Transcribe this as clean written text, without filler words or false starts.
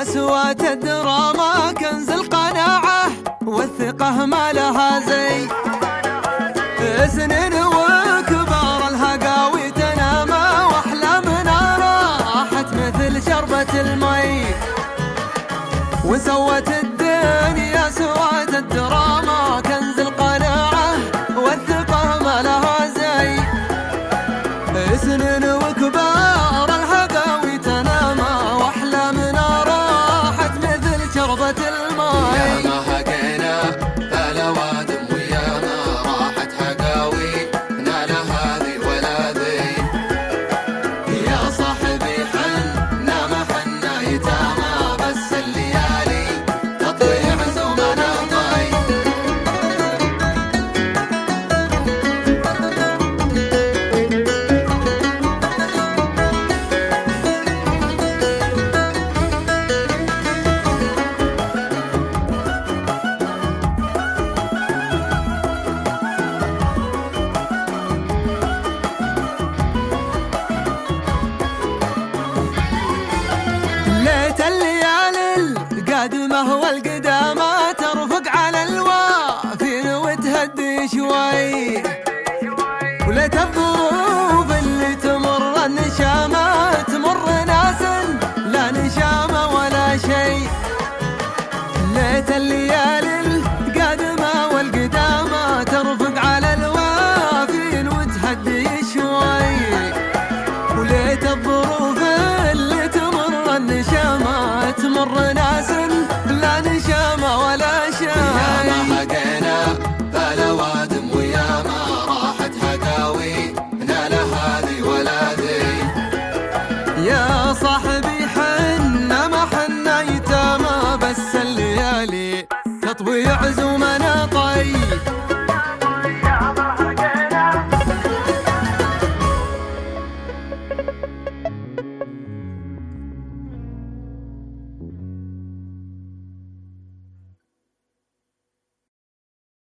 يا سوات الدراما كنز القناعة والثقة ما لها زي. سنين وكبار الهقاوي تنامى واحلامنا راحت مثل شربة المي. وسوت الدنيا سوات الدراما كنز القناعة والثقة ما لها زي. سنين وكبار الهقاوي تنامى واحلامنا راحت مثل شربة المي. يا ما هقينا فالوادم ويا ما راحت هقاوي نال هذي ولا ذي. يا صاحبي حنا ما حنا يتامى بس الليالي تطوي عزومنا طي. ليت الليالي القادمة والقدامى ترفق على الوافين وتهدي شوي. وليت الظروف اللي تمر النشامة تمر ناس لا نشامة ولا شي. ليت الليالي القادمة والقدامى ترفق على الوافين وتهدي شوي. وليت الظروف اللي تمر النشامة تمر ناس لا نشامة ولا شي. يا ما هقينا فالوادم ويا ما راحت هقاوي نال هذي ولا ذي. يا صاحبي حنا ما حنا يتامى بس الليالي تطوي عزومنا طي.